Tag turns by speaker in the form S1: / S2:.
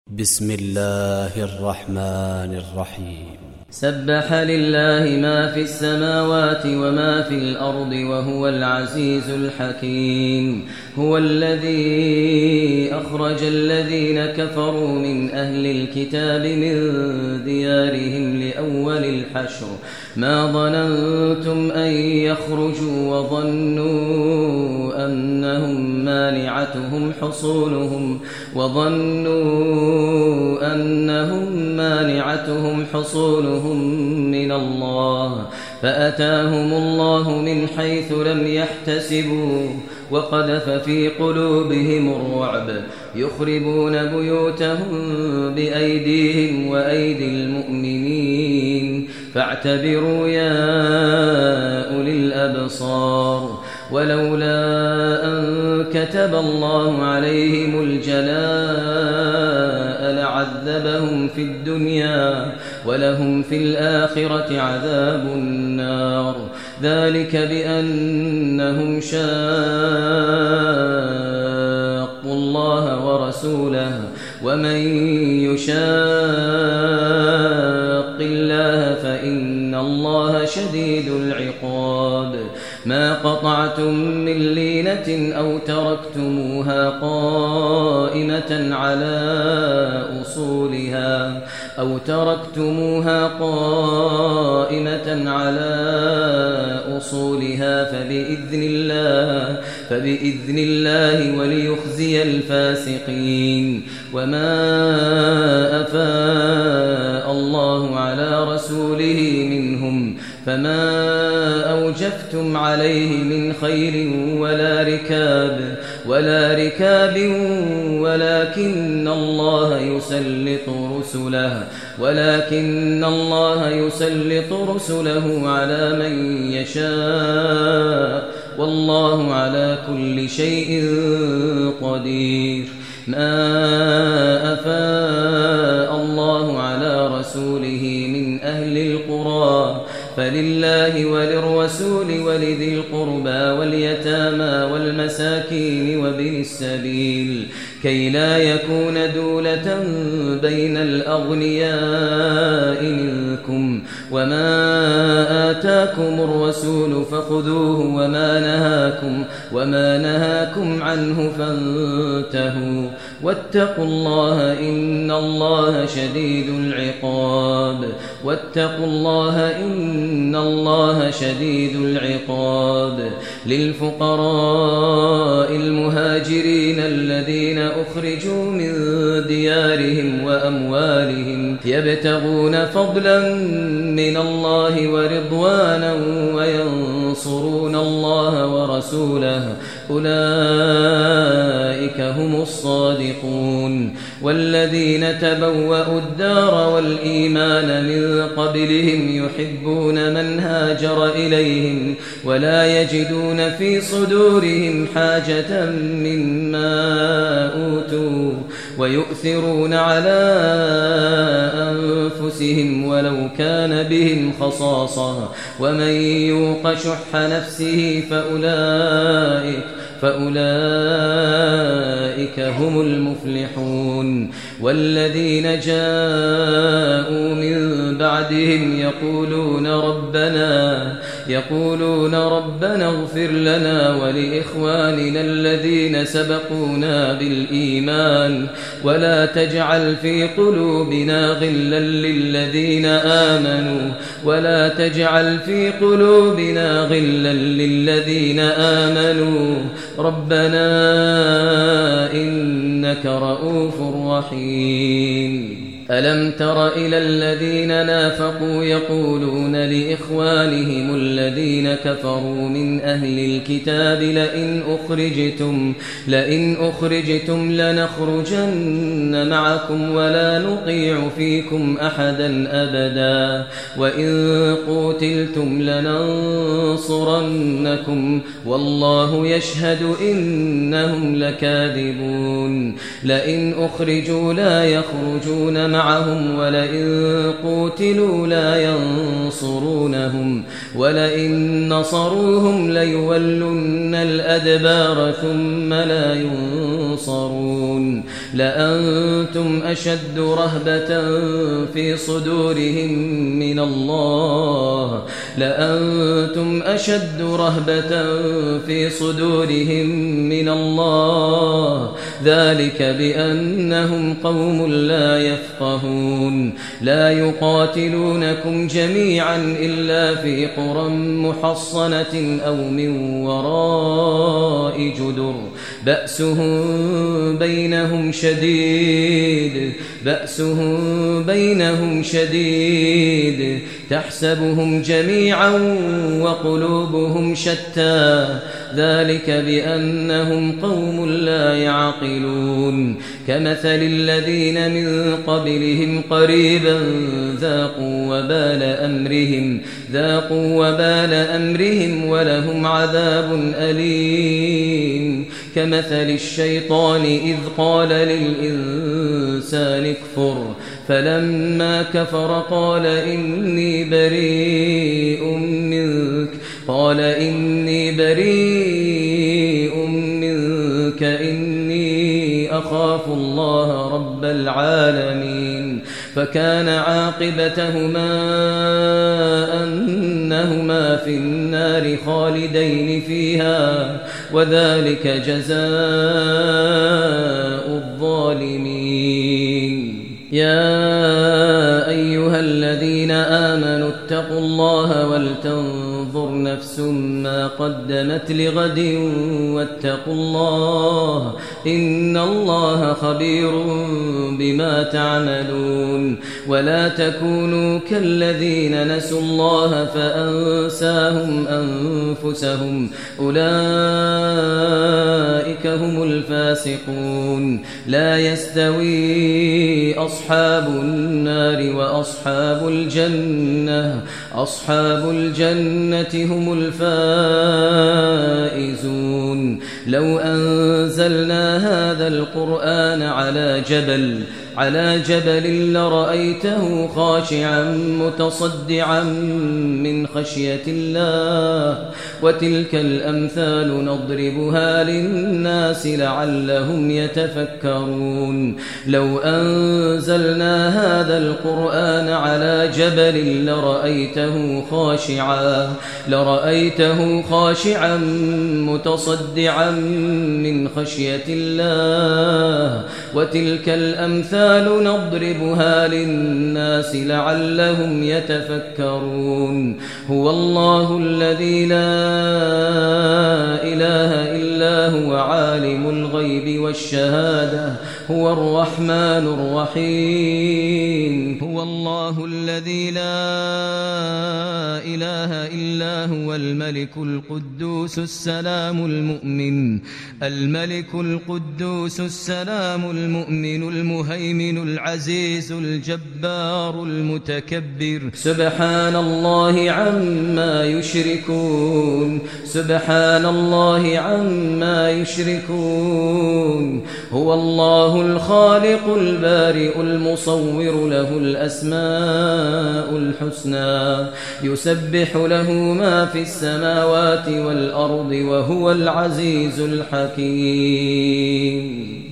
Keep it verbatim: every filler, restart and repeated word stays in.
S1: بسم الله الرحمن الرحيم.
S2: سبح لله ما في السماوات وما في الأرض وهو العزيز الحكيم. هو الذي أخرج الذين كفروا من أهل الكتاب من ديارهم لأول الحشر ما ظننتم أن يخرجوا وظنوا أنهم مانعتهم حصونهم وظنوا أنهم مانعتهم حصونهم من الله فأتاهم الله من حيث لم يحتسبوا وقذف في قلوبهم الرعب يخربون بيوتهم بأيديهم وأيدي المؤمنين فاعتبروا يا أولي الأبصار. ولولا أن كتب الله عليهم الجلاء لعذبهم في الدنيا ولهم في الآخرة عذاب النار ذلك بأنهم شاقوا الله ورسوله ومن يشاق الله فإن الله شديد العقاب. ما قطعتم من لينة أو تركتموها قائمة على أصولها أو تركتموها قائمة على أصولها فبإذن الله فبإذن الله وليخزي الفاسقين. وما أفاء الله على رسوله منهم فما أوجفتم عليه من خير ولا ركاب ولا ركاب ولكن الله يسلط رسله ولكن الله يسلط رسله على من يشاء والله على كل شيء قدير. ما أفاء الله على رسوله من أهل القرى فلله وللرسول ولذي القربى واليتامى والمساكين وابن السبيل كي لا يكون دولة بين الأغنياء منكم. وما آتاكم الرسول فخذوه وما نهاكم وما نهاكم عنه فانتهوا واتقوا الله إن الله شديد العقاب. واتقوا الله إن الله شديد العقاب. للفقراء المهاجرين الذين أخرجوا من ديارهم وأموالهم يبتغون فضلا من الله ورضوانا وينصرون الله ورسوله أولئك هم الصادقون. والذين تبوأوا الدار والإيمان من قبلهم يحبون من هاجر إليهم ولا يجدون في صدورهم حاجة مما أوتوا ويؤثرون على أنفسهم ولو كان بهم خصاصة ومن يوق شح نفسه فأولئك فأولئك هم المفلحون. والذين جاءوا من بعدهم يقولون ربنا يقولون ربنا اغفر لنا ولإخواننا الذين سبقونا بالإيمان ولا تجعل في قلوبنا غلا للذين آمنوا ولا تجعل في قلوبنا غلا للذين آمنوا ربنا إنك رؤوف رحيم. ألم تر إلى الذين نافقوا يقولون لإخوانهم الذين كفروا من أهل الكتاب لئن أخرجتم لئن أخرجتم لنخرجن معكم ولا نطيع فيكم أحدا أبدا وإن قوتلتم لننصرنكم والله يشهد إنهم لكاذبون. لئن أخرجوا لا يخرجون معهم ولئن قوتلوا لا ينصرونهم ولئن نصروهم ليولن الأدبار ثم لا ينصرون. لأنتم أشد رهبة في صدورهم من الله لأنتم أشد رهبة في صدورهم من الله ذلك بأنهم قوم لا يفقهون لا يقاتلونكم جميعا إلا في قرى محصنة أو من وراء جدر بأسهم بينهم شديد بأسهم بينهم شديد تحسبهم جميعا وقلوبهم شتى ذلك بأنهم قوم لا يعقلون كمثل الذين من قبلهم قريبا ذاقوا وبال أمرهم ذاقوا وبال أمرهم ولهم عذاب أليم كمثل الشيطان إذ قال للإنسان اكفر فلما كفر قال إني بريء منك قال إني بريء منك إني أخاف الله رب العالمين فكان عاقبتهما أنهما في النار خالدين فيها وذلك جزاء الظالمين يا أيها الذين آمنوا اتقوا الله ولتنظر نفس ما قدمت لغد واتقوا الله إن الله خبير بما تعملون ولا تكونوا كالذين نسوا الله فأنساهم أنفسهم أولئك هم الفاسقون لا يستوي أصحاب النار وأصحاب الجنة أصحاب الجنة هم الفائزون لو أنزلنا هذا القرآن على جبل على جبل لرأيته خاشعا متصدعا من خشية الله وتلك الأمثال نضربها للناس لعلهم يتفكرون لو أنزلنا هذا القرآن على جبل لرأيته خاشعا لرأيته خاشعا متصدعا من خشية الله وتلك الأمثال نضربها للناس لعلهم يتفكرون هو الله الذي لا إله إلا هو عالم الغيب والشهادة هو الرحمن الرحيم هو الله الذي لا إله إلا هو الملك القدوس السلام المؤمن الملك القدوس السلام المؤمن المهيمن العزيز الجبار المتكبر سبحان الله عما يشركون سبحان الله عما يشركون هو الله الخالق البارئ المصور له الأسماء الحسنى يسبح له ما في السماوات والأرض وهو العزيز الحكيم